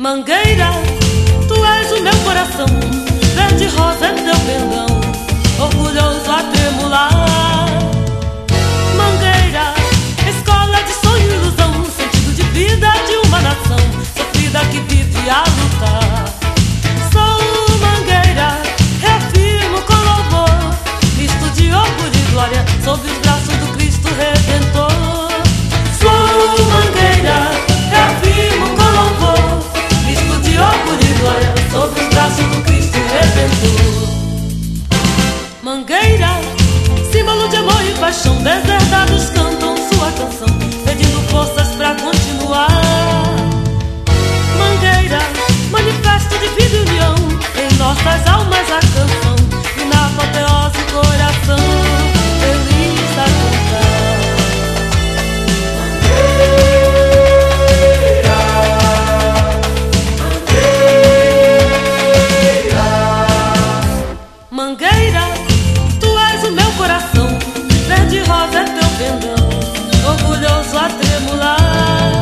Mangueira, tu és o meu coração, verde rosa é teu pendão, orgulhoso a tremular. Mangueira, escola de sonho e ilusão, sentido de vida de uma nação, sofrida que vive a lutar. Sou mangueira, reafirmo com louvor, misto de orgulho e glória, sob os braços do Cristo Redentor. Sou mangueira, reafirmo com louvor, misto de orgulho e glória, sob os braços do Cristo Redentor. Mangueira, símbolo de amor e paixão, deserdados cantam sua canção, pedindo forças pra continuar. Mangueira, manifesto de vida e união, em nossas almas a canção, e na apoteose o coração feliz a cantar. Mangueira, tu és o meu coração, verde rosa é teu pendão, orgulhoso a tremular.